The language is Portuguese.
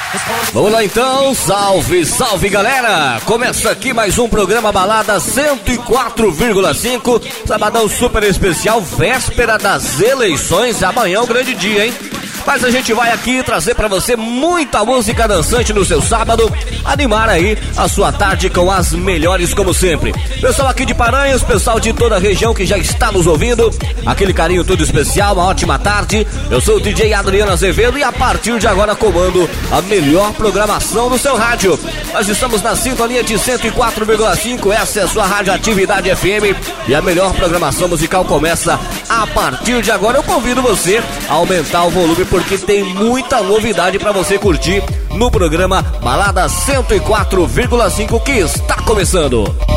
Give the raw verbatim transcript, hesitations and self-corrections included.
Vamos lá então, salve, salve galera! Começa aqui mais um programa Balada cento e quatro vírgula cinco, sabadão super especial, véspera das eleições, amanhã é um grande dia, hein? Mas a gente vai aqui trazer pra você muita música dançante no seu sábado, animar aí a sua tarde com as melhores como sempre. Pessoal aqui de Paranhos, pessoal de toda a região que já está nos ouvindo, aquele carinho todo especial, uma ótima tarde. Eu sou o D J Adriano Azevedo e a partir de agora comando a melhor programação do seu rádio. Nós estamos na sintonia de cento e quatro vírgula cinco, essa é a sua Rádio Atividade F M e a melhor programação musical começa a partir de agora. Eu convido você a aumentar o volume porque tem muita novidade para você curtir no programa Balada cento e quatro vírgula cinco que está começando.